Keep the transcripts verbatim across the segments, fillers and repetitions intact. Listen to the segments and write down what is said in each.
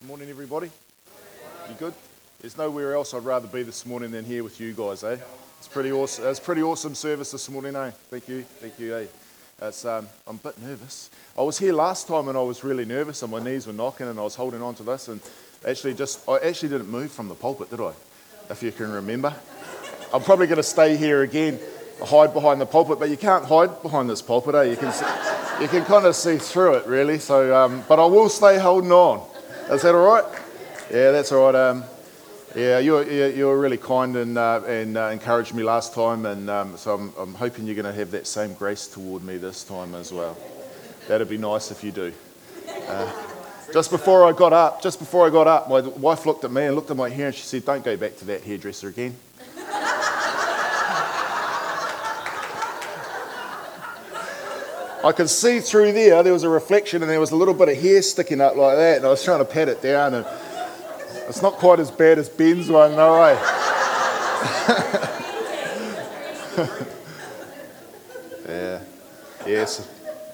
Morning, everybody. You good? There's nowhere else I'd rather be this morning than here with you guys, eh? It's pretty awesome. It's pretty awesome service this morning, eh? Thank you, thank you, eh? It's, um, I'm a bit nervous. I was here last time and I was really nervous and my knees were knocking and I was holding on to this and actually just, I actually didn't move from the pulpit, did I? If you can remember. I'm probably going to stay here again, hide behind the pulpit, but you can't hide behind this pulpit, eh? You can, see, you can kind of see through it, really. So, um, but I will stay holding on. Is that all right? Yeah, that's all right. Um, yeah, you were, you were really kind and uh, and uh, encouraged me last time, and um, so I'm, I'm hoping you're going to have that same grace toward me this time as well. That'd be nice if you do. Uh, just before I got up, just before I got up, my wife looked at me and looked at my hair, and she said, "Don't go back to that hairdresser again." I could see through there, there was a reflection and there was a little bit of hair sticking up like that, and I was trying to pat it down, and it's not quite as bad as Ben's one, no way. yeah, yes.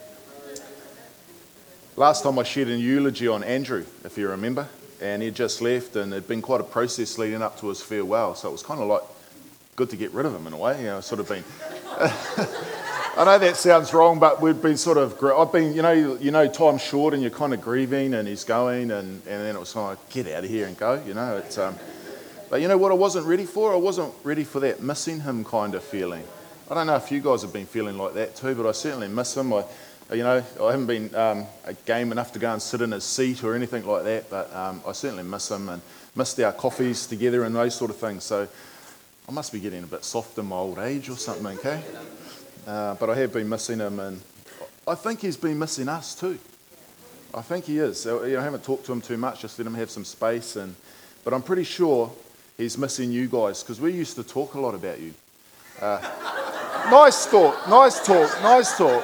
Last time I shared a eulogy on Andrew, if you remember, and he'd just left, and it'd been quite a process leading up to his farewell, so it was kind of like good to get rid of him in a way, you know, sort of been... I know that sounds wrong, but we've been sort of, I've been, you know, you know, time's short and you're kind of grieving and he's going and, and then it was kind of like, get out of here and go, you know. It's, um, but you know what I wasn't ready for? I wasn't ready for that missing him kind of feeling. I don't know if you guys have been feeling like that too, but I certainly miss him. I, you know, I haven't been um, a game enough to go and sit in his seat or anything like that, but um, I certainly miss him and missed our coffees together and those sort of things. So I must be getting a bit soft in my old age or something, okay? Uh, but I have been missing him, and I think he's been missing us too. I think he is. So, you know, I haven't talked to him too much, just let him have some space. And but I'm pretty sure he's missing you guys, because we used to talk a lot about you. Uh, nice talk, nice talk, nice talk.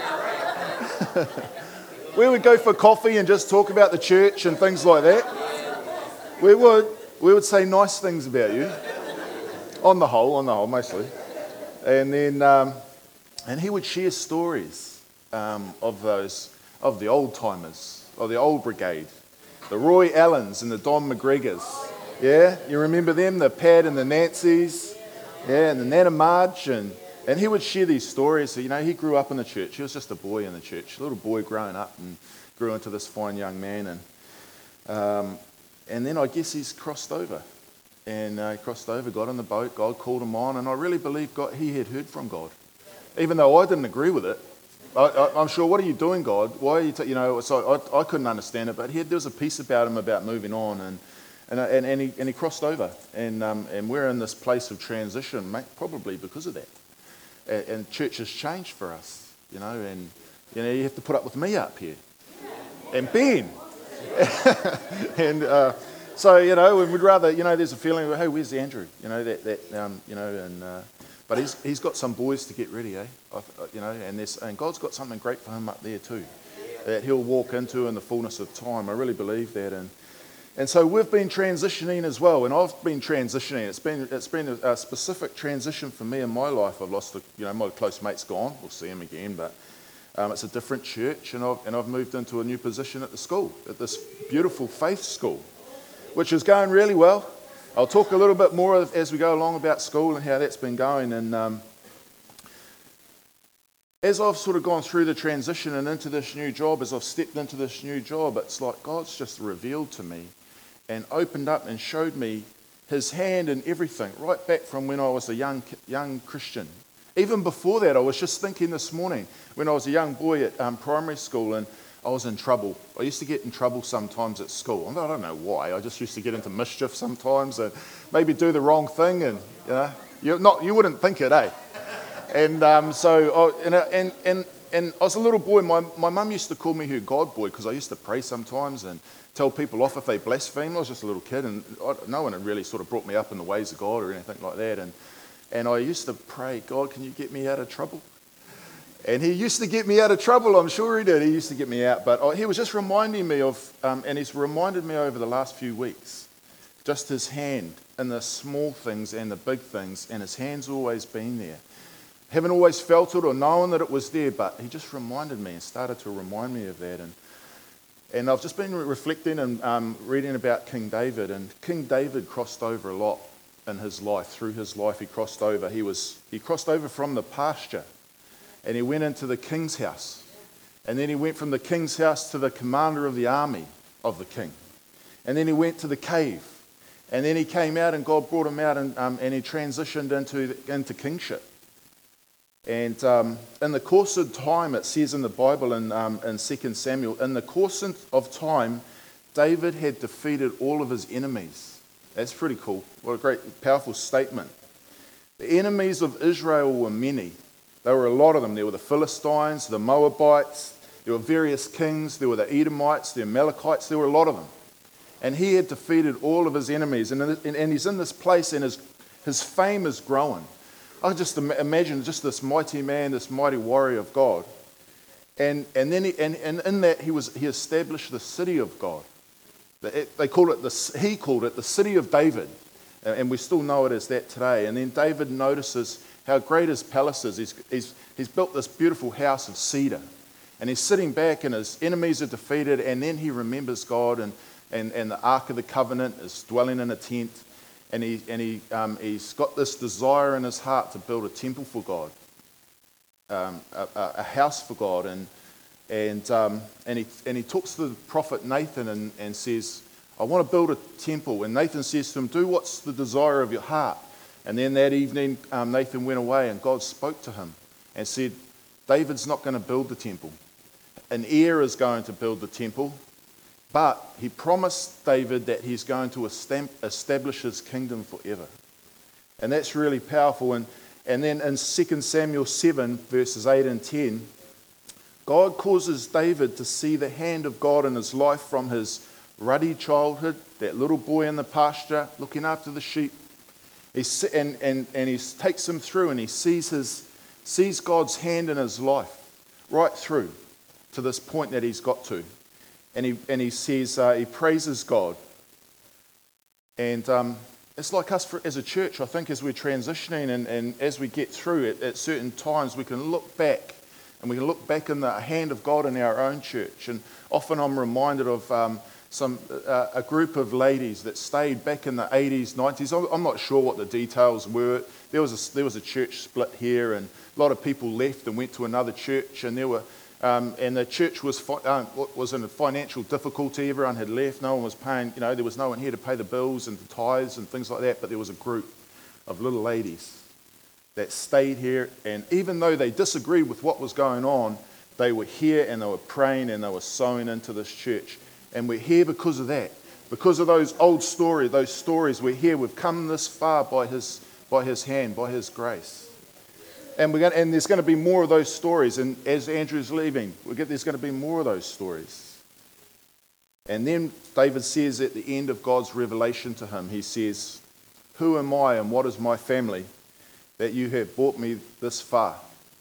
We would go for coffee and just talk about the church and things like that. We would. We would say nice things about you. On the whole, on the whole, mostly. And then... Um, And he would share stories um, of those, of the old timers, of the old brigade, the Roy Allens and the Don McGregors. Yeah, you remember them, the Pat and the Nancys, yeah, and the Nana Marge, and and he would share these stories. So, you know, he grew up in the church. He was just a boy in the church, a little boy growing up, and grew into this fine young man. And um, and then I guess he's crossed over, and uh, he crossed over, got on the boat. God called him on, and I really believe God, he had heard from God. Even though I didn't agree with it, I, I, I'm sure, what are you doing, God? Why are you, t-? you know, so I, I couldn't understand it, but he had, there was a piece about him about moving on, and and and, and, he, and he crossed over, and um, and we're in this place of transition, mate, probably because of that. And, and church has changed for us, you know, and you know you have to put up with me up here, and Ben, and uh, so you know, we'd rather, you know, there's a feeling, hey, where's Andrew? You know that that um, you know, and. Uh, But he's he's got some boys to get ready, eh? I, you know, and there's and God's got something great for him up there too, that he'll walk into in the fullness of time. I really believe that, and and so we've been transitioning as well, and I've been transitioning. It's been it's been a, a specific transition for me in my life. I've lost, a, you know, my close mate's gone. We'll see him again, but um, it's a different church, and I've and I've moved into a new position at the school, at this beautiful faith school, which is going really well. I'll talk a little bit more as we go along about school and how that's been going. And um, as I've sort of gone through the transition and into this new job, as I've stepped into this new job, it's like God's just revealed to me and opened up and showed me his hand in everything, right back from when I was a young young Christian. Even before that, I was just thinking this morning, when I was a young boy at um, primary school, and I was in trouble. I used to get in trouble sometimes at school. I don't know why. I just used to get into mischief sometimes and maybe do the wrong thing, and you know, you're not, you wouldn't think it, eh? And um, so, I, and, and and and I was a little boy. My my mum used to call me her God boy, because I used to pray sometimes and tell people off if they blasphemed. I was just a little kid, and I, no one had really sort of brought me up in the ways of God or anything like that. And and I used to pray, God, can you get me out of trouble? And he used to get me out of trouble, I'm sure he did. He used to get me out. But he was just reminding me of, um, and he's reminded me over the last few weeks, just his hand in the small things and the big things, and his hand's always been there. Haven't always felt it or known that it was there, but he just reminded me and started to remind me of that. And And I've just been reflecting and um, reading about King David, and King David crossed over a lot in his life. Through his life, he crossed over. He was he crossed over from the pasture, and he went into the king's house. And then he went from the king's house to the commander of the army of the king. And then he went to the cave. And then he came out, and God brought him out, and, um, and he transitioned into, into kingship. And um, in the course of time, it says in the Bible in, um, in Second Samuel, in the course of time, David had defeated all of his enemies. That's pretty cool. What a great, powerful statement. The enemies of Israel were many. There were a lot of them. There were the Philistines, the Moabites, there were various kings, there were the Edomites, the Amalekites, there were a lot of them. And he had defeated all of his enemies. And, and, and he's in this place, and his, his fame is growing. I just imagine just this mighty man, this mighty warrior of God. And, and then he, and, and in that he was he established the city of God. They called it the, he called it the city of David. And we still know it as that today. And then David notices how great his palace is. He's, he's, he's built this beautiful house of cedar. And he's sitting back, and his enemies are defeated, and then he remembers God, and, and, and the Ark of the Covenant is dwelling in a tent, and, he, and he, um, he's got this desire in his heart to build a temple for God, um, a, a house for God, and, and, um, and, he, and he talks to the prophet Nathan and, and says, I want to build a temple. And Nathan says to him, do what's the desire of your heart. And then that evening, um, Nathan went away, and God spoke to him and said, David's not going to build the temple. An heir is going to build the temple, but he promised David that he's going to establish his kingdom forever. And that's really powerful. And, and then in Second Samuel seven, verses eight and ten, God causes David to see the hand of God in his life from his ruddy childhood, that little boy in the pasture looking after the sheep. He's, and, and, and he takes him through, and he sees, his, sees God's hand in his life right through to this point that he's got to. And he, and he says, uh, he praises God. And um, it's like us for, as a church, I think, as we're transitioning and, and as we get through it, at certain times we can look back, and we can look back in the hand of God in our own church. And often I'm reminded of um, some uh, a group of ladies that stayed back in the eighties, nineties. I'm, I'm not sure what the details were. There was a, there was a church split here, and a lot of people left and went to another church, and there were Um, and the church was fi- uh, was in a financial difficulty. Everyone had left. No one was paying. You know, there was no one here to pay the bills and the tithes and things like that. But there was a group of little ladies that stayed here, and even though they disagreed with what was going on, they were here, and they were praying, and they were sowing into this church. And we're here because of that, because of those old stories. Those stories. We're here. We've come this far by His by His hand, by His grace. And we're going, and there's going to be more of those stories. And as Andrew's leaving, we get there's going to be more of those stories. And then David says at the end of God's revelation to him, he says, "Who am I, and what is my family, that you have brought me this far?"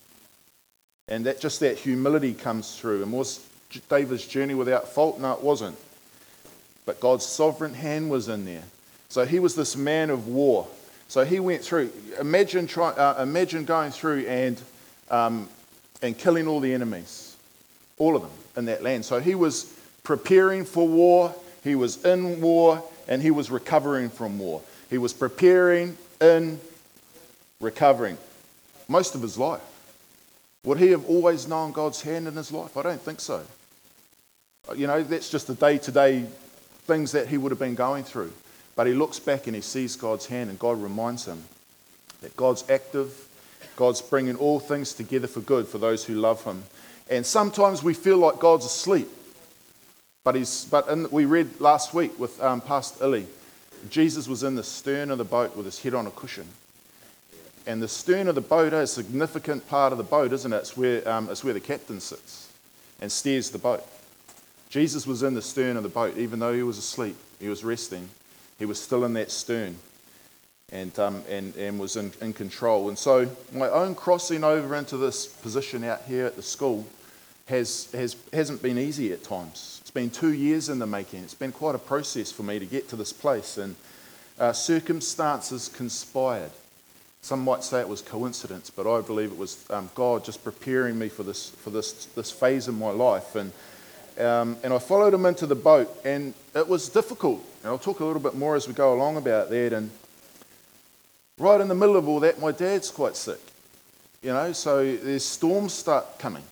And that just that humility comes through. And was David's journey without fault? No, it wasn't. But God's sovereign hand was in there. So he was this man of war. So he went through. Imagine try, uh, imagine going through and um, and killing all the enemies, all of them in that land. So he was preparing for war. He was in war, and he was recovering from war. He was preparing, in, recovering, most of his life. Would he have always known God's hand in his life? I don't think so. You know, that's just the day-to-day things that he would have been going through. But he looks back and he sees God's hand, and God reminds him that God's active, God's bringing all things together for good for those who love him. And sometimes we feel like God's asleep. But he's. But in, we read last week with um, Pastor Illy, Jesus was in the stern of the boat with his head on a cushion. And the stern of the boat is a significant part of the boat, isn't it? It's where, um, it's where the captain sits and steers the boat. Jesus was in the stern of the boat, even though he was asleep. He was resting. He was still in that stern and um, and, and was in, in control. And so my own crossing over into this position out here at the school has, has, hasn't been easy at times. It's been two years in the making. It's been quite a process for me to get to this place. And uh, circumstances conspired. Some might say it was coincidence, but I believe it was um, God just preparing me for this for this this phase in my life. And Um, and I followed him into the boat, and it was difficult. And I'll talk a little bit more as we go along about that. And right in the middle of all that, my dad's quite sick. You know, so there's storms start coming.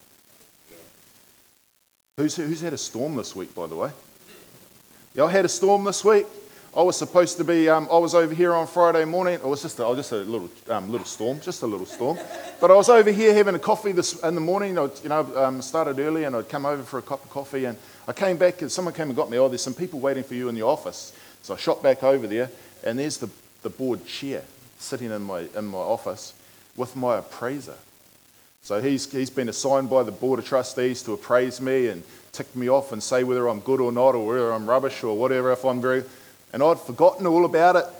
Who's, who's had a storm this week, by the way? Y'all had a storm this week? I was supposed to be, um, I was over here on Friday morning. It was just a, just a little um, little storm, just a little storm. But I was over here having a coffee this in the morning. I'd, you know, um, started early, and I'd come over for a cup of coffee. And I came back, and someone came and got me. Oh, there's some people waiting for you in the office. So I shot back over there, and there's the, the board chair sitting in my in my office with my appraiser. So he's he's been assigned by the board of trustees to appraise me and tick me off and say whether I'm good or not, or whether I'm rubbish or whatever. If I'm very And I'd forgotten all about it.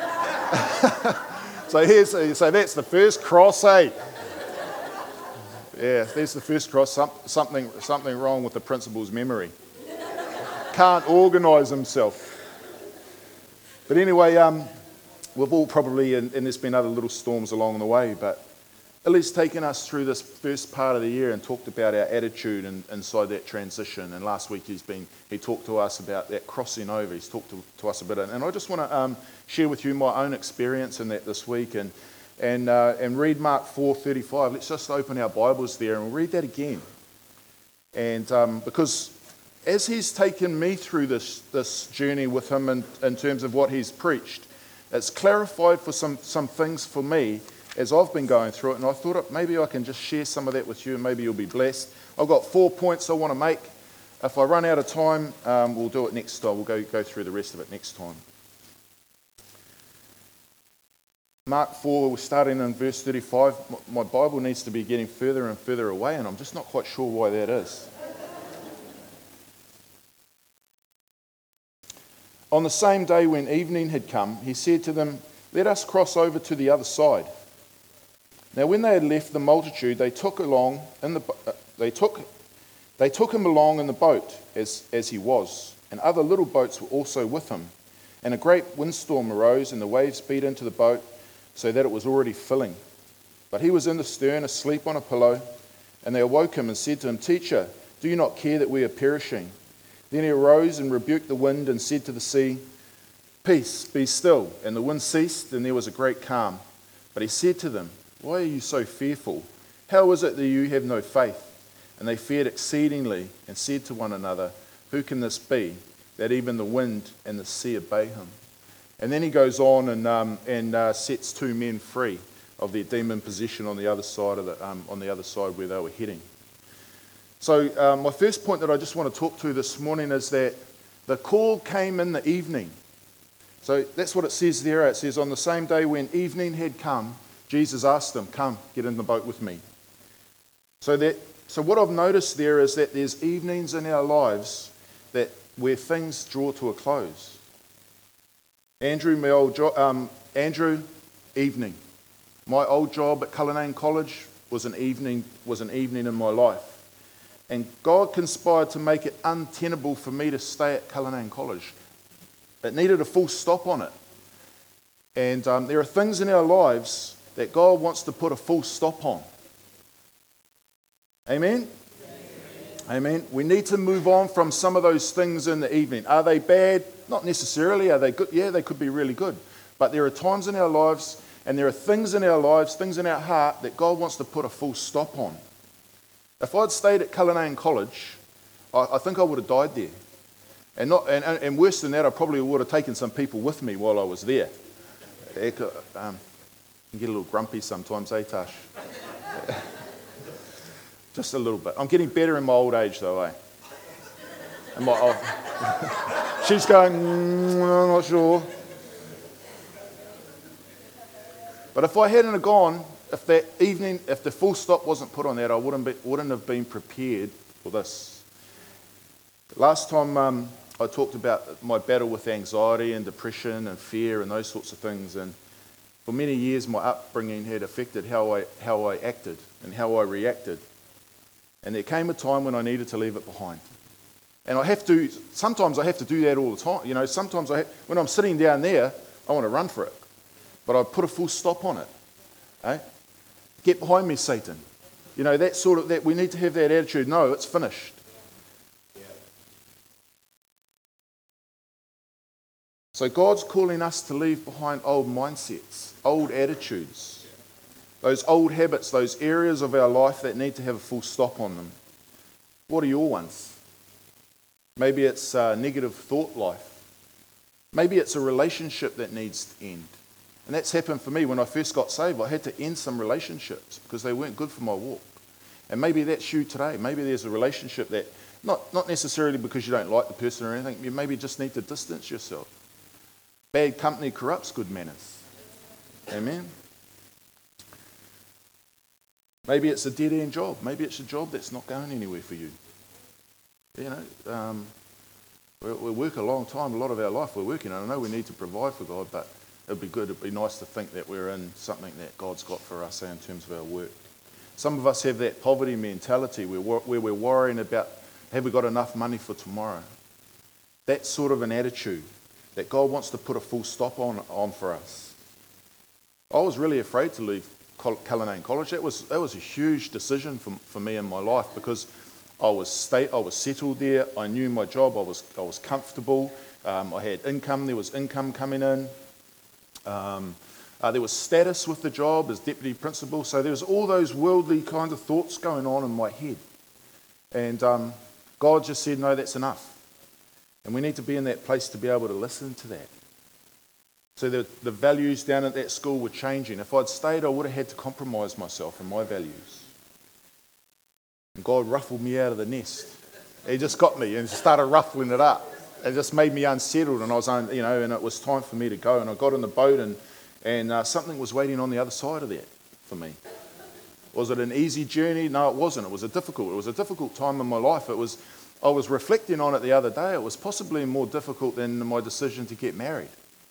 so here's so that's the first cross, eh? Yeah, there's the first cross. Some, something something wrong with the principal's memory. Can't organise himself. But anyway, um, we've all probably, and, and there's been other little storms along the way, but at least taken us through this first part of the year and talked about our attitude and, inside that transition. And last week he's been, he talked to us about that crossing over. He's talked to, to us a bit. And I just want to um, share with you my own experience in that this week and and uh, and read Mark four thirty-five. Let's just open our Bibles there and we'll read that again. And um, because as he's taken me through this this journey with him in, in terms of what he's preached, it's clarified for some some things for me as I've been going through it, and I thought maybe I can just share some of that with you and maybe you'll be blessed. I've got four points I want to make. If I run out of time, um, we'll do it next time. We'll go, go through the rest of it next time. Mark four, we're starting in verse thirty-five. My Bible needs to be getting further and further away, and I'm just not quite sure why that is. On the same day when evening had come, he said to them, "Let us cross over to the other side." Now, when they had left the multitude, they took along in the uh, they took they took him along in the boat as as he was, and other little boats were also with him. And a great windstorm arose, and the waves beat into the boat, so that it was already filling. But he was in the stern, asleep on a pillow. And they awoke him and said to him, "Teacher, do you not care that we are perishing?" Then he arose and rebuked the wind and said to the sea, "Peace, be still." And the wind ceased, and there was a great calm. But he said to them, "Why are you so fearful? How is it that you have no faith?" And they feared exceedingly and said to one another, "Who can this be, that even the wind and the sea obey him?" And then he goes on and um, and uh, sets two men free of their demon possession on the other side of the um, on the other side where they were heading. So um, my first point that I just want to talk to this morning is that the call came in the evening. So that's what it says there. It says, on the same day when evening had come, Jesus asked them, "Come, get in the boat with me." So that, so what I've noticed there is that there's evenings in our lives that where things draw to a close. Andrew, my old job, um, Andrew, evening. My old job at Cullinane College was an evening was an evening in my life, and God conspired to make it untenable for me to stay at Cullinane College. It needed a full stop on it, and um, there are things in our lives that God wants to put a full stop on. Amen? Amen? Amen. We need to move on from some of those things in the evening. Are they bad? Not necessarily. Are they good? Yeah, they could be really good. But there are times in our lives, and there are things in our lives, things in our heart, that God wants to put a full stop on. If I'd stayed at Cullinane College, I, I think I would have died there. And, not, and, and worse than that, I probably would have taken some people with me while I was there. Um, You get a little grumpy sometimes, eh, Tash? Just a little bit. I'm getting better in my old age, though, eh? And my, oh. She's going, mm, I'm not sure. But if I hadn't have gone, if that evening, if the full stop wasn't put on that, I wouldn't, be, wouldn't have been prepared for this. Last time um, I talked about my battle with anxiety and depression and fear and those sorts of things, and for many years, my upbringing had affected how I how I acted and how I reacted. And there came a time when I needed to leave it behind. And I have to, sometimes I have to do that all the time. You know, sometimes I have, when I'm sitting down there, I want to run for it. But I put a full stop on it. Eh? Get behind me, Satan. You know, that sort of, that we need to have that attitude. No, it's finished. So God's calling us to leave behind old mindsets, old attitudes, those old habits, those areas of our life that need to have a full stop on them. What are your ones? Maybe it's a negative thought life. Maybe it's a relationship that needs to end. And that's happened for me when I first got saved. I had to end some relationships because they weren't good for my walk. And maybe that's you today. Maybe there's a relationship that, not, not necessarily because you don't like the person or anything, you maybe just need to distance yourself. Bad company corrupts good manners. Amen? Maybe it's a dead-end job. Maybe it's a job that's not going anywhere for you. You know, um, we, we work a long time, a lot of our life we're working. And I know we need to provide for God, but it'd be good, it'd be nice to think that we're in something that God's got for us, say, in terms of our work. Some of us have that poverty mentality where, where we're worrying about, have we got enough money for tomorrow? That's sort of an attitude that God wants to put a full stop on, on for us. I was really afraid to leave Cullinane College. That was, that was a huge decision for, for me in my life because I was state, I was settled there. I knew my job. I was, I was comfortable. Um, I had income. There was income coming in. Um, uh, there was status with the job as deputy principal. So there was all those worldly kind of thoughts going on in my head. And um, God just said, no, that's enough. And we need to be in that place to be able to listen to that. So the, the values down at that school were changing. If I'd stayed, I would have had to compromise myself and my values. And God ruffled me out of the nest. He just got me and started ruffling it up. It just made me unsettled, and I was, you know, and it was time for me to go. And I got on the boat, and and uh, something was waiting on the other side of that for me. Was it an easy journey? No, it wasn't. It was a difficult. It was a difficult time in my life. It was. I was reflecting on it the other day. It was possibly more difficult than my decision to get married.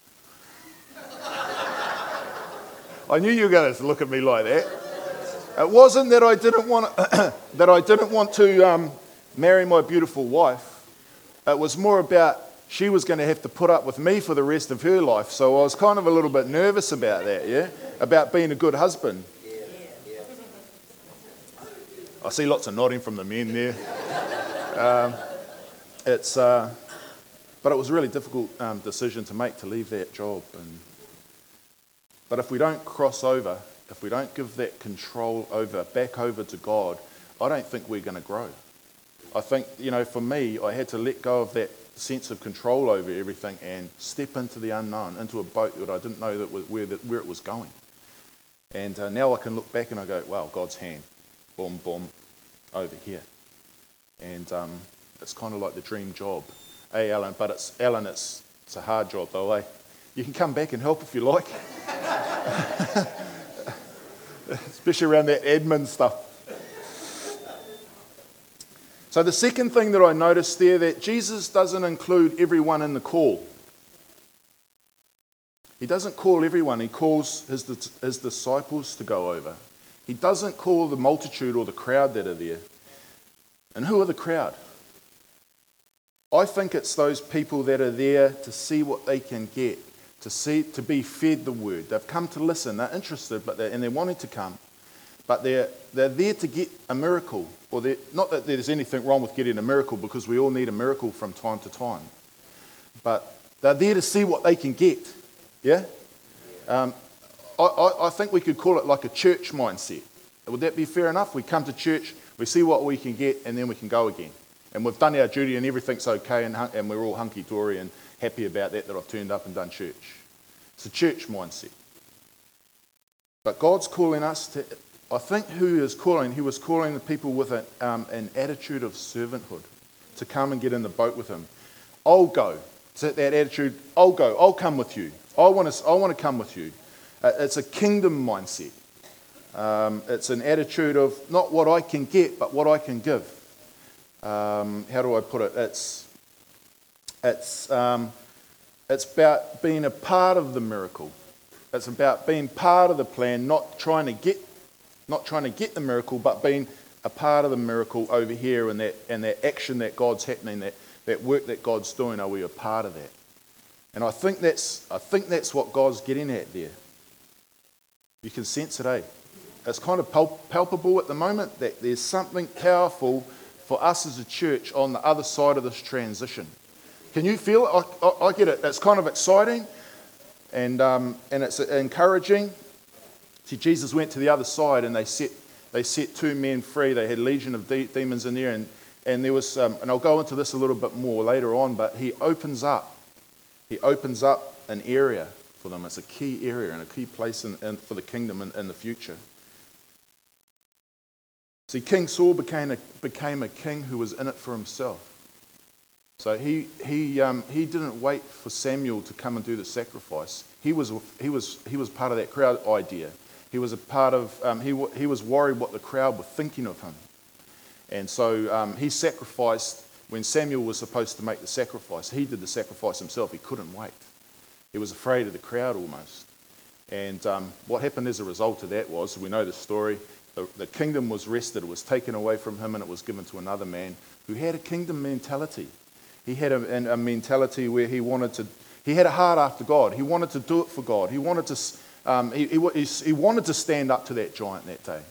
I knew you were going to look at me like that. It wasn't that I didn't want that I didn't want to um, marry my beautiful wife. It was more about she was going to have to put up with me for the rest of her life. So I was kind of a little bit nervous about that, yeah, about being a good husband. I see lots of nodding from the men there. Um, it's, uh, but it was a really difficult um, decision to make to leave that job. And, but if we don't cross over, if we don't give that control over back over to God, I don't think we're going to grow. I think, you know, for me, I had to let go of that sense of control over everything and step into the unknown, into a boat that I didn't know that was, where, that, where it was going. And uh, now I can look back and I go, wow, God's hand, boom, boom, over here. And um, it's kind of like the dream job. Hey, Alan, but it's, Alan, it's, it's a hard job though, eh? You can come back and help if you like. Especially around that admin stuff. So the second thing that I noticed there, that Jesus doesn't include everyone in the call. He doesn't call everyone. He calls his, his disciples to go over. He doesn't call the multitude or the crowd that are there. And who are the crowd? I think it's those people that are there to see what they can get, to see, to be fed the word. They've come to listen. They're interested, but they're, and they're wanting to come. But they're, they're there to get a miracle. Or not that there's anything wrong with getting a miracle, because we all need a miracle from time to time. But they're there to see what they can get. Yeah? Um, I, I, I think we could call it like a church mindset. Would that be fair enough? We come to church, we see what we can get, and then we can go again. And we've done our duty and everything's okay, and, and we're all hunky-dory and happy about that, that I've turned up and done church. It's a church mindset. But God's calling us to... I think who he is calling, he was calling the people with a, um, an attitude of servanthood to come and get in the boat with him. I'll go. It's that attitude, I'll go, I'll come with you. I want to, I want to come with you. Uh, it's a kingdom mindset. Um, it's an attitude of not what I can get, but what I can give. Um, how do I put it? It's, it's, um, it's about being a part of the miracle. It's about being part of the plan, not trying to get Not trying to get the miracle, but being a part of the miracle over here, and that and that action that God's happening, that, that work that God's doing. Are we a part of that? And I think that's I think that's what God's getting at there. You can sense it, eh? It's kind of pal- palpable at the moment that there's something powerful for us as a church on the other side of this transition. Can you feel it? I, I, I get it. It's kind of exciting and, um, and it's encouraging. See, Jesus went to the other side and they set, they set two men free. They had legion of de- demons in there. And, and there was, um, and I'll go into this a little bit more later on, but he opens up. He opens up an area for them. It's a key area and a key place in, in, for the kingdom in, in the future. See, King Saul became a, became a king who was in it for himself. So he he um, he didn't wait for Samuel to come and do the sacrifice. He was he was he was part of that crowd idea. He was a part of um, he he was worried what the crowd were thinking of him, and so um, he sacrificed when Samuel was supposed to make the sacrifice. He did the sacrifice himself. He couldn't wait. He was afraid of the crowd almost. And um, what happened as a result of that was, we know the story. The, the kingdom was wrested. It was taken away from him, and it was given to another man who had a kingdom mentality. He had a, a mentality where he wanted to, he had a heart after God. He wanted to do it for God. He wanted to, um, he, he, he wanted to stand up to that giant that day.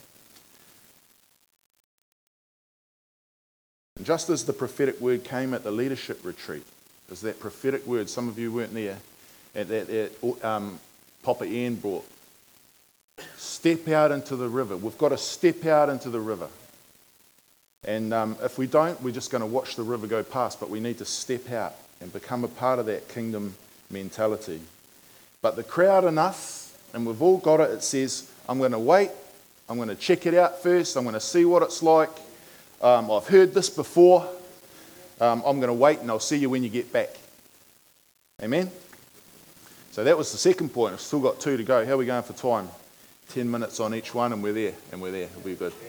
And just as the prophetic word came at the leadership retreat, as that prophetic word, some of you weren't there, at that, that um, Papa Ian brought, step out into the river. We've got to step out into the river. And um, if we don't, we're just going to watch the river go past, but we need to step out and become a part of that kingdom mentality. But the crowd and us, and we've all got it, it says, I'm going to wait, I'm going to check it out first, I'm going to see what it's like. Um, I've heard this before, um, I'm going to wait and I'll see you when you get back. Amen? So that was the second point. I've still got two to go. How are we going for time? Ten minutes on each one and we're there, and we're there. It'll be good.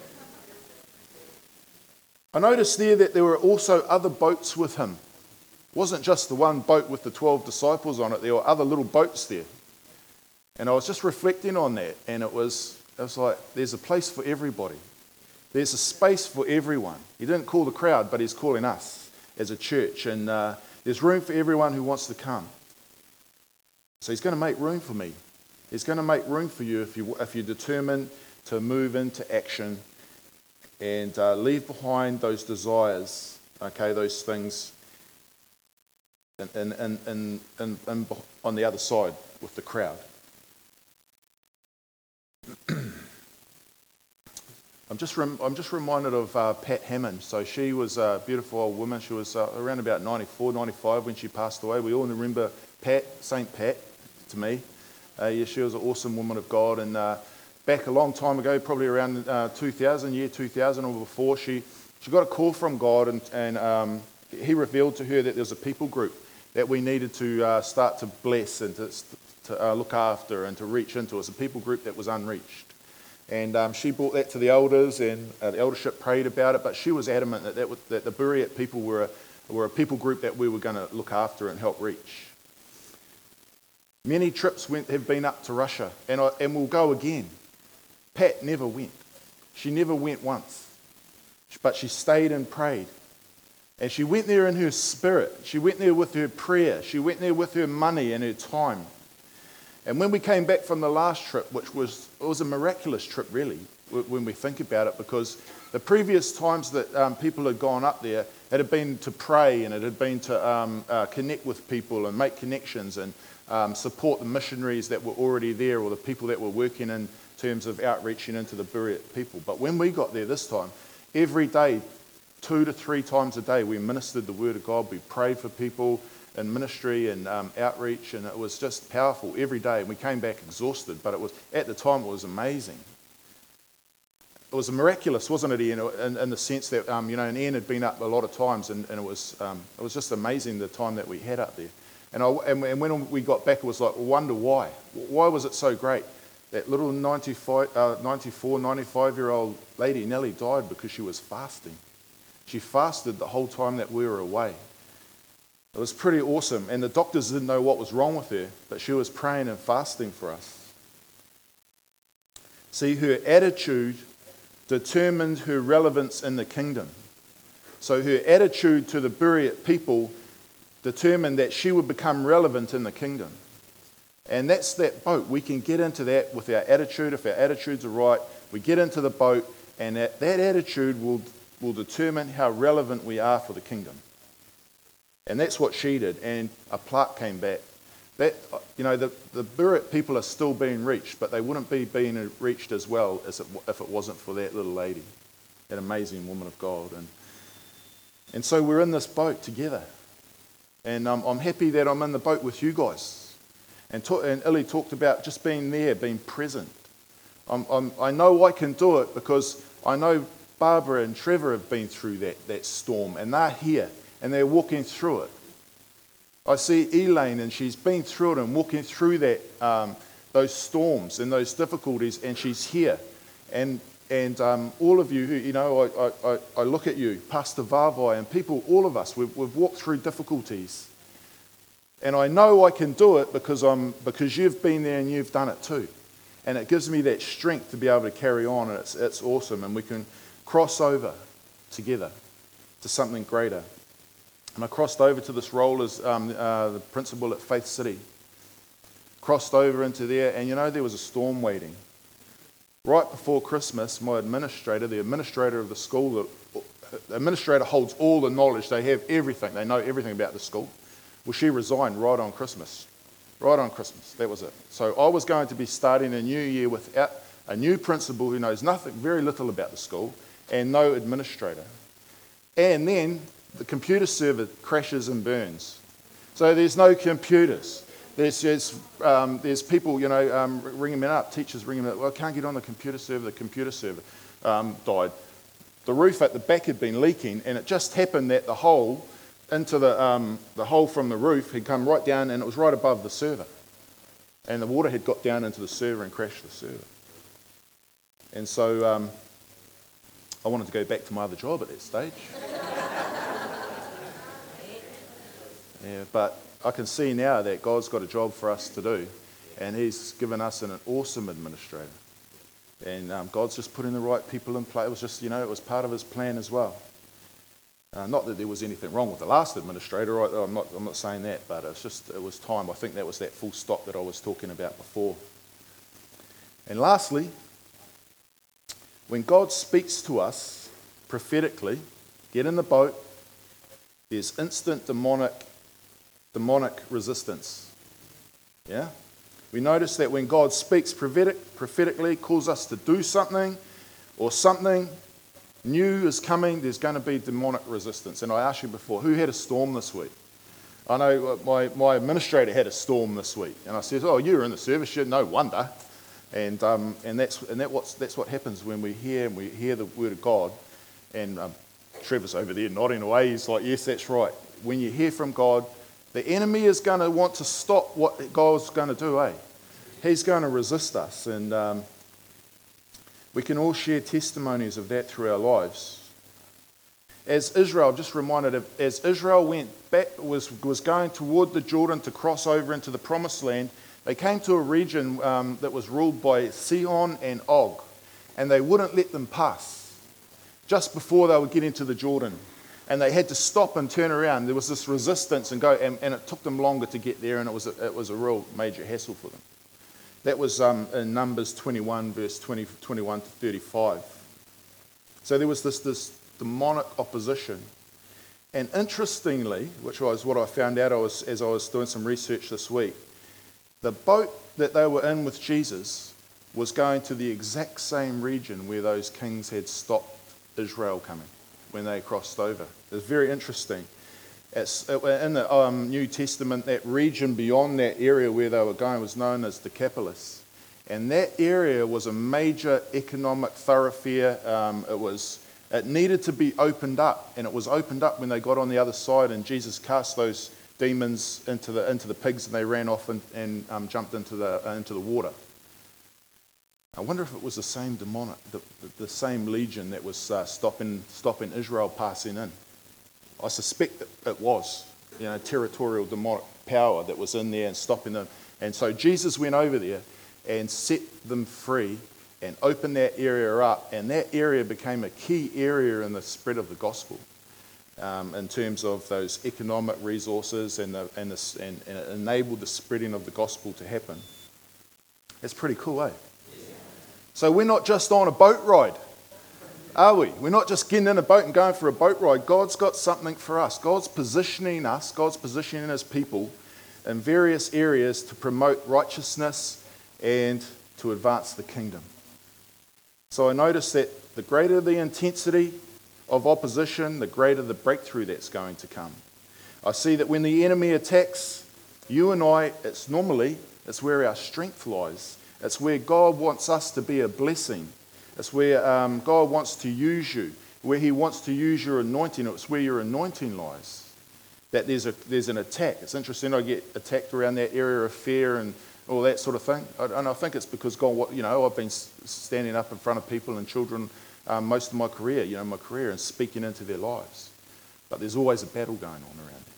I noticed there that there were also other boats with him. It wasn't just the one boat with the twelve disciples on it. There were other little boats there. And I was just reflecting on that, and it was, it was like, there's a place for everybody. There's a space for everyone. He didn't call the crowd, but he's calling us as a church. And uh, there's room for everyone who wants to come. So he's going to make room for me. He's going to make room for you if, you, if you're determined to move into action and uh, leave behind those desires, okay, those things, and, and, and, and, and, and on the other side with the crowd. I'm just rem- I'm just reminded of uh, Pat Hammond. So she was a beautiful old woman. She was uh, around about ninety-four, ninety-five when she passed away. We all remember Pat, Saint Pat, to me. Uh, yeah, she was an awesome woman of God, and uh, back a long time ago, probably around uh, two thousand, year two thousand or before, she, she got a call from God, and, and um, he revealed to her that there was a people group that we needed to uh, start to bless and to, to uh, look after and to reach into. It was a people group that was unreached. And um, she brought that to the elders, and uh, the eldership prayed about it, but she was adamant that, that, was, that the Buriat people were a, were a people group that we were going to look after and help reach. Many trips went, have been up to Russia, and, I, and we'll go again. Pat never went. She never went once. But she stayed and prayed. And she went there in her spirit. She went there with her prayer. She went there with her money and her time. And when we came back from the last trip, which was, it was a miraculous trip really, when we think about it, because the previous times that um, people had gone up there, it had been to pray, and it had been to um, uh, connect with people and make connections and um, support the missionaries that were already there, or the people that were working in terms of outreaching into the Buriat people. But when we got there this time, every day, two to three times a day, we ministered the word of God. We prayed for people in ministry and um, outreach, and it was just powerful every day. And we came back exhausted, but it was, at the time, it was amazing. It was miraculous, wasn't it, Ian? In, in the sense that, um, you know, and Ian had been up a lot of times, and, and it was um, it was just amazing the time that we had up there. And, I, and, and when we got back, it was like, I wonder why. Why was it so great? That little ninety-five, uh, ninety-four, ninety-five-year-old lady nearly died because she was fasting. She fasted the whole time that we were away. It was pretty awesome. And the doctors didn't know what was wrong with her, but she was praying and fasting for us. See, her attitude determined her relevance in the kingdom. So her attitude to the Buriat people determined that she would become relevant in the kingdom. And that's that boat. We can get into that with our attitude. If our attitudes are right, we get into the boat, and that, that attitude will, will determine how relevant we are for the kingdom. And that's what she did. And a plaque came back. That, you know, the, the Birit people are still being reached, but they wouldn't be being reached as well as it, if it wasn't for that little lady, that amazing woman of God. And and so we're in this boat together. And um, I'm happy that I'm in the boat with you guys. And, to, and Illy talked about just being there, being present. I'm, I'm, I know I can do it because I know Barbara and Trevor have been through that, that storm, and they're here, and they're walking through it. I see Elaine, and she's been through it and walking through that, um, those storms and those difficulties, and she's here. And and um, all of you, who, you know, I, I, I look at you, Pastor Vavai, and people, all of us, we've, we've walked through difficulties. And I know I can do it because I'm because you've been there and you've done it too. And it gives me that strength to be able to carry on, and it's, it's awesome. And we can cross over together to something greater. And I crossed over to this role as um, uh, the principal at Faith City. Crossed over into there, and you know, there was a storm waiting. Right before Christmas, my administrator, the administrator of the school, the administrator holds all the knowledge. They have everything. They know everything about the school. Well, she resigned right on Christmas. Right on Christmas. That was it. So I was going to be starting a new year without a new principal who knows nothing, very little about the school, and no administrator. And then the computer server crashes and burns. So there's no computers. There's there's, um, there's people, you know, um, ringing me up, teachers ringing me up, well, I can't get on the computer server, the computer server um, died. The roof at the back had been leaking, and it just happened that the hole into the, um, the hole from the roof had come right down, and it was right above the server. And the water had got down into the server and crashed the server. And so um, I wanted to go back to my other job at that stage. Yeah, but I can see now that God's got a job for us to do, and He's given us an awesome administrator. And um, God's just putting the right people in place. It was just, you know, it was part of His plan as well. Uh, not that there was anything wrong with the last administrator. I, I'm not. I'm not saying that, but it's just it was time. I think that was that full stop that I was talking about before. And lastly, when God speaks to us prophetically, get in the boat. There's instant demonic. demonic resistance. Yeah? We notice that when God speaks prophetic, prophetically, calls us to do something, or something new is coming, there's going to be demonic resistance. And I asked you before, who had a storm this week? I know my, my administrator had a storm this week. And I said, oh, you were in the service, you no wonder. And um, and that's and that what's, that's what happens when we hear and we hear the word of God. And um, Trevor's over there nodding away. He's like, yes, that's right. When you hear from God, the enemy is going to want to stop what God's going to do, eh? He's going to resist us. And um, we can all share testimonies of that through our lives. As Israel, just reminded of, as Israel went back, was, was going toward the Jordan to cross over into the promised land, they came to a region um, that was ruled by Sihon and Og, and they wouldn't let them pass just before they would get into the Jordan. And they had to stop and turn around. There was this resistance and go, and, and it took them longer to get there, and it was a, it was a real major hassle for them. That was um, in Numbers twenty-one, verse twenty, twenty-one to thirty-five. So there was this, this demonic opposition. And interestingly, which was what I found out I was, as I was doing some research this week, the boat that they were in with Jesus was going to the exact same region where those kings had stopped Israel coming when they crossed over. It's very interesting. It's, in the um, New Testament, that region beyond that area where they were going was known as Decapolis. And that area was a major economic thoroughfare. Um, it was it needed to be opened up, and it was opened up when they got on the other side, and Jesus cast those demons into the into the pigs, and they ran off and, and um, jumped into the uh, into the water. I wonder if it was the same demonic, the, the same legion that was uh, stopping stopping Israel passing in. I suspect that it was, you know, territorial demonic power that was in there and stopping them. And so Jesus went over there and set them free and opened that area up, and that area became a key area in the spread of the gospel um, in terms of those economic resources, and, the, and, the, and, and it enabled the spreading of the gospel to happen. That's pretty cool, eh? So we're not just on a boat ride. Are we? We're not just getting in a boat and going for a boat ride. God's got something for us. God's positioning us, God's positioning His people in various areas to promote righteousness and to advance the kingdom. So I notice that the greater the intensity of opposition, the greater the breakthrough that's going to come. I see that when the enemy attacks you and I, it's normally, it's where our strength lies. It's where God wants us to be a blessing. It's where um, God wants to use you, where He wants to use your anointing. It's where your anointing lies. That there's a there's an attack. It's interesting. I get attacked around that area of fear and all that sort of thing. And I think it's because God, you know, I've been standing up in front of people and children um, most of my career, you know, my career, and speaking into their lives. But there's always a battle going on around there.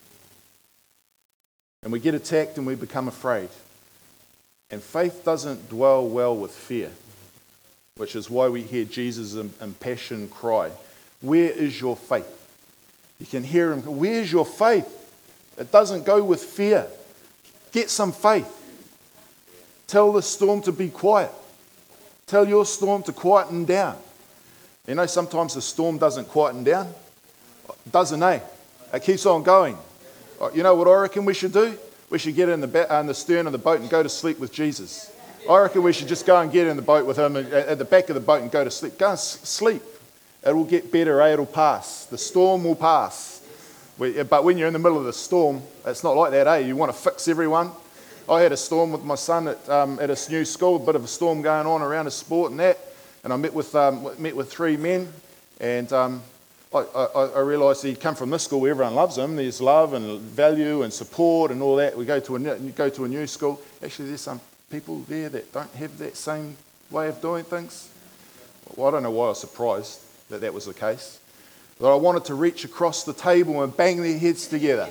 And we get attacked and we become afraid. And faith doesn't dwell well with fear, which is why we hear Jesus in, in passion cry, "Where is your faith?" You can hear Him, "Where's your faith?" It doesn't go with fear. Get some faith. Tell the storm to be quiet. Tell your storm to quieten down. You know, sometimes the storm doesn't quieten down. It doesn't, eh? It keeps on going. You know what I reckon we should do? We should get in the, ba- in the stern of the boat and go to sleep with Jesus. I reckon we should just go and get in the boat with Him at the back of the boat and go to sleep. Go and s- sleep. It will get better, eh? It'll pass. The storm will pass. We, but when you're in the middle of the storm, it's not like that, eh? You want to fix everyone. I had a storm with my son at, um, at his new school, a bit of a storm going on around his sport and that. And I met with um, met with three men, and um, I, I, I realised he'd come from this school where everyone loves him. There's love and value and support and all that. We go to a go to a new school. Actually, there's some people there that don't have that same way of doing things. Well, I don't know why I was surprised that that was the case. But I wanted to reach across the table and bang their heads together.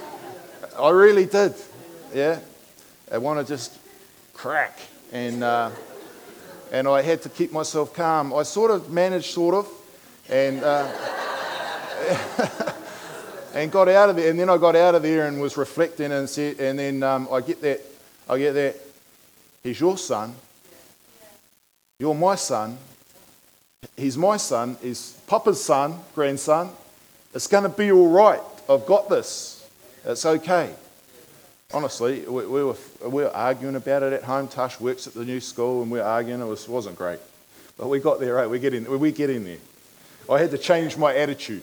I really did. Yeah, I want to just crack and. Uh, And I had to keep myself calm. I sort of managed, sort of, and uh, and got out of there. And then I got out of there and was reflecting and said, and then um, I get that, I get that. He's your son. You're my son. He's my son. He's Papa's son, grandson. It's going to be all right. I've got this. It's okay. Honestly, we, we, were, we were arguing about it at home. Tush works at the new school and we were arguing. It was, wasn't great. But we got there, right? We get in, we get in there. I had to change my attitude.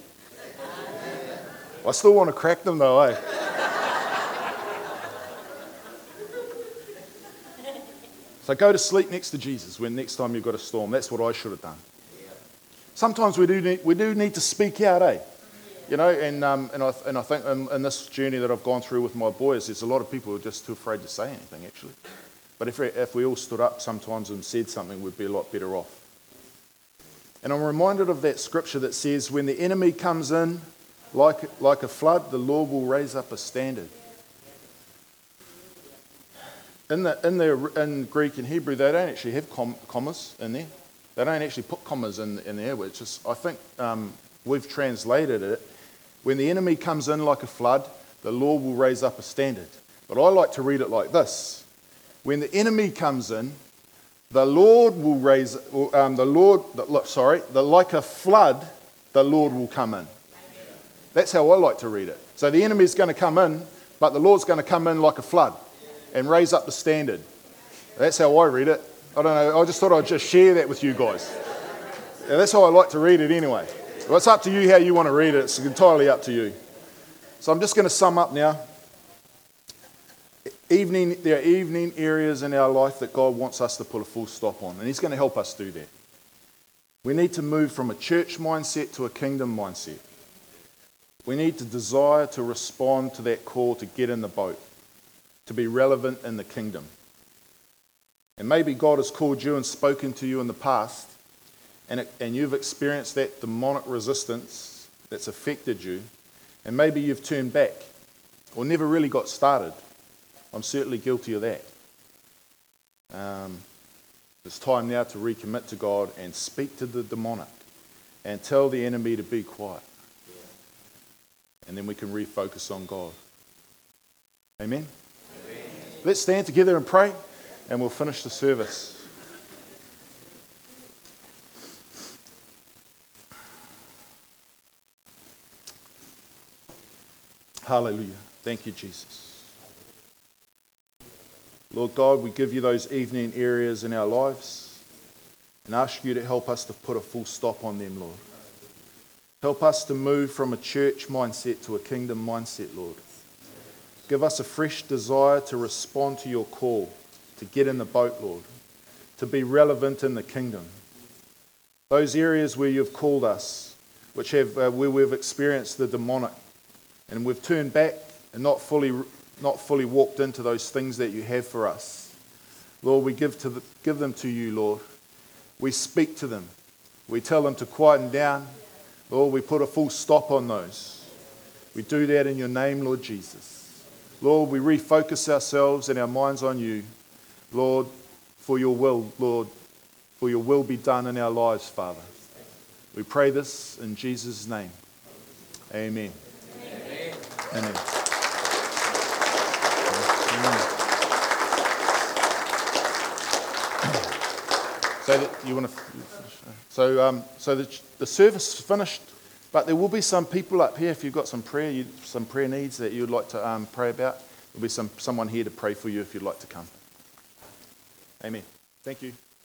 I still want to crack them though, eh? So go to sleep next to Jesus when next time you've got a storm. That's what I should have done. Sometimes we do need, we do need to speak out, eh? You know, and um, and I and I think in, in this journey that I've gone through with my boys, there's a lot of people who are just too afraid to say anything, actually. But if we, if we all stood up sometimes and said something, we'd be a lot better off. And I'm reminded of that scripture that says, "When the enemy comes in like like a flood, the Lord will raise up a standard." In the in the in Greek and Hebrew, they don't actually have com- commas in there. They don't actually put commas in in there, which is, I think um, we've translated it. When the enemy comes in like a flood, the Lord will raise up a standard. But I like to read it like this. When the enemy comes in, the Lord will raise, um, the Lord, sorry, the, like a flood, the Lord will come in. That's how I like to read it. So the enemy's going to come in, but the Lord's going to come in like a flood and raise up the standard. That's how I read it. I don't know, I just thought I'd just share that with you guys. Yeah, that's how I like to read it anyway. Well, it's up to you how you want to read it. It's entirely up to you. So I'm just going to sum up now. Evening, there are evening areas in our life that God wants us to put a full stop on, and He's going to help us do that. We need to move from a church mindset to a kingdom mindset. We need to desire to respond to that call to get in the boat, to be relevant in the kingdom. And maybe God has called you and spoken to you in the past, And, it, and you've experienced that demonic resistance that's affected you, and maybe you've turned back or never really got started. I'm certainly guilty of that. Um, it's time now to recommit to God and speak to the demonic and tell the enemy to be quiet. And then we can refocus on God. Amen? Amen. Let's stand together and pray, and we'll finish the service. Hallelujah. Thank you, Jesus. Lord God, we give you those evening areas in our lives and ask you to help us to put a full stop on them, Lord. Help us to move from a church mindset to a kingdom mindset, Lord. Give us a fresh desire to respond to your call, to get in the boat, Lord, to be relevant in the kingdom. Those areas where you've called us, which have uh, where we've experienced the demonic, and we've turned back and not fully not fully walked into those things that you have for us. Lord, we give to the, give them to you, Lord. We speak to them. We tell them to quieten down. Lord, we put a full stop on those. We do that in your name, Lord Jesus. Lord, we refocus ourselves and our minds on you. Lord, for your will, Lord, for your will be done in our lives, Father. We pray this in Jesus' name. Amen. Amen. Amen. So that you want to finish. So, um, so the, the service is finished, but there will be some people up here. If you've got some prayer, you, some prayer needs that you'd like to um, pray about, there'll be some someone here to pray for you if you'd like to come. Amen. Thank you.